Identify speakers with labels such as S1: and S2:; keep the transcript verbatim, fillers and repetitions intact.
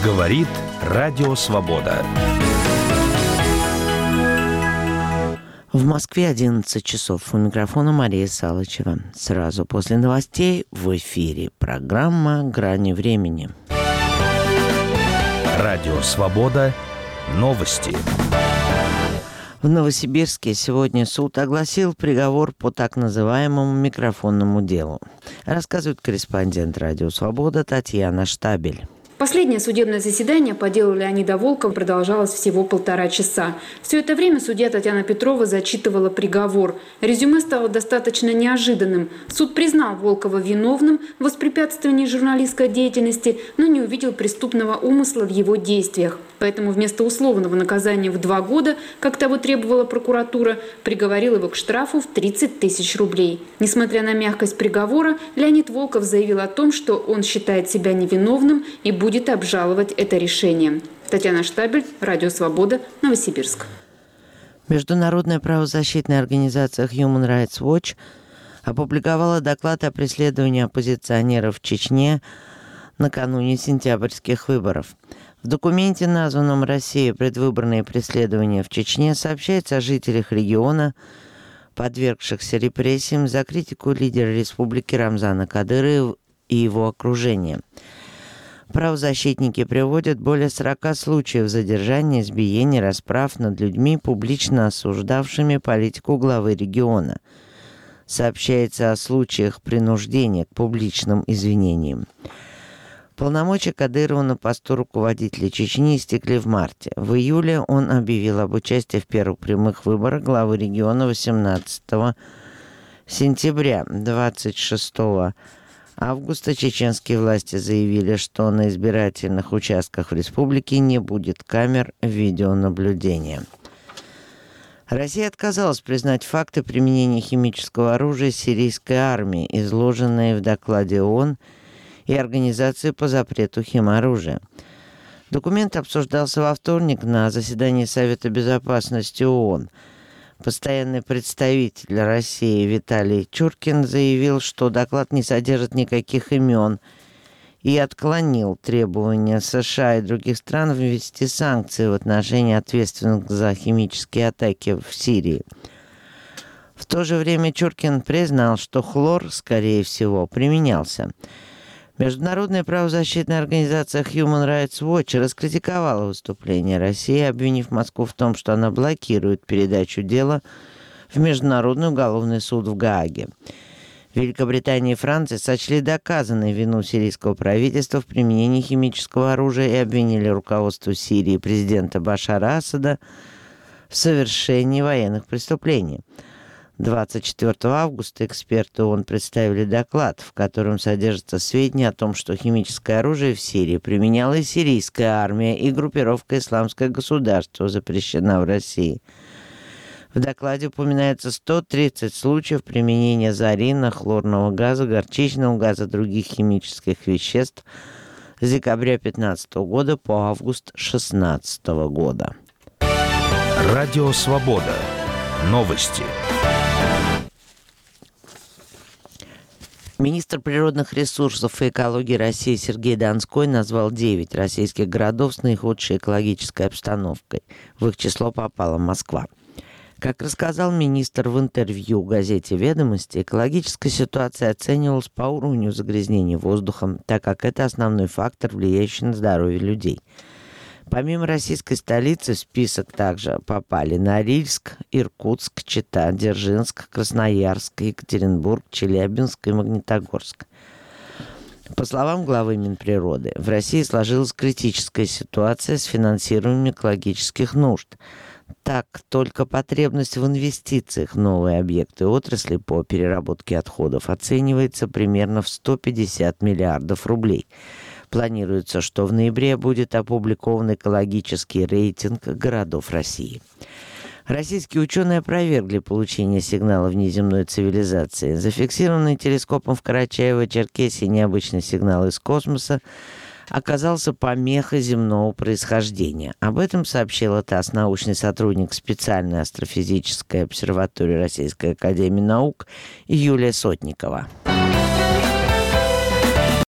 S1: Говорит Радио Свобода.
S2: В Москве одиннадцать часов. У микрофона Мария Салычева. Сразу после новостей в эфире программа «Грани времени».
S1: Радио Свобода. Новости.
S2: В Новосибирске сегодня суд огласил приговор по так называемому микрофонному делу. Рассказывает корреспондент Радио Свобода Татьяна Штабель.
S3: Последнее судебное заседание по делу Леонида Волкова продолжалось всего полтора часа. Все это время судья Татьяна Петрова зачитывала приговор. Резюме стало достаточно неожиданным. Суд признал Волкова виновным в воспрепятствовании журналистской деятельности, но не увидел преступного умысла в его действиях. Поэтому вместо условного наказания в два года, как того требовала прокуратура, приговорил его к штрафу в тридцать тысяч рублей. Несмотря на мягкость приговора, Леонид Волков заявил о том, что он считает себя невиновным и будет будет обжаловать это решение. Татьяна Штабель, Радио Свобода, Новосибирск.
S2: Международная правозащитная организация Human Rights Watch опубликовала доклад о преследовании оппозиционеров в Чечне накануне сентябрьских выборов. В документе, названном «Россия. Предвыборные преследования в Чечне», сообщается о жителях региона, подвергшихся репрессиям за критику лидера республики Рамзана Кадырова и его окружения. Правозащитники приводят более сорока случаев задержания, избиений, расправ над людьми, публично осуждавшими политику главы региона. Сообщается о случаях принуждения к публичным извинениям. Полномочия Кадырова на посту руководителя Чечни истекли в марте. В июле он объявил об участии в первых прямых выборах главы региона восемнадцатого сентября. двадцать шестого августа чеченские власти заявили, что на избирательных участках в республике не будет камер видеонаблюдения. Россия отказалась признать факты применения химического оружия сирийской армии, изложенные в докладе ООН и Организации по запрету химоружия. Документ обсуждался во вторник на заседании Совета безопасности ООН. Постоянный представитель России Виталий Чуркин заявил, что доклад не содержит никаких имен и отклонил требования США и других стран ввести санкции в отношении ответственных за химические атаки в Сирии. В то же время Чуркин признал, что хлор, скорее всего, применялся. Международная правозащитная организация Human Rights Watch раскритиковала выступление России, обвинив Москву в том, что она блокирует передачу дела в Международный уголовный суд в Гааге. Великобритания и Франция сочли доказанной вину сирийского правительства в применении химического оружия и обвинили руководство Сирии и президента Башара Асада в совершении военных преступлений. двадцать четвёртого августа эксперты ООН представили доклад, в котором содержатся сведения о том, что химическое оружие в Сирии применяла и сирийская армия, и группировка «Исламское государство» запрещена в России. В докладе упоминается сто тридцать случаев применения зарина, хлорного газа, горчичного газа, других химических веществ с декабря две тысячи пятнадцатого года по август две тысячи шестнадцатого года.
S1: Радио Свобода. Новости.
S2: Министр природных ресурсов и экологии России Сергей Донской назвал девять российских городов с наихудшей экологической обстановкой. В их число попала Москва. Как рассказал министр в интервью газете «Ведомости», экологическая ситуация оценивалась по уровню загрязнения воздухом, так как это основной фактор, влияющий на здоровье людей. Помимо российской столицы в список также попали Норильск, Иркутск, Чита, Дзержинск, Красноярск, Екатеринбург, Челябинск и Магнитогорск. По словам главы Минприроды, в России сложилась критическая ситуация с финансированием экологических нужд. Так, только потребность в инвестициях в новые объекты отрасли по переработке отходов оценивается примерно в сто пятьдесят миллиардов рублей. Планируется, что в ноябре будет опубликован экологический рейтинг городов России. Российские ученые опровергли получение сигналов внеземной цивилизации. Зафиксированный телескопом в Карачаево-Черкесии необычный сигнал из космоса оказался помехой земного происхождения. Об этом сообщила ТАСС научный сотрудник специальной астрофизической обсерватории Российской академии наук Юлия Сотникова.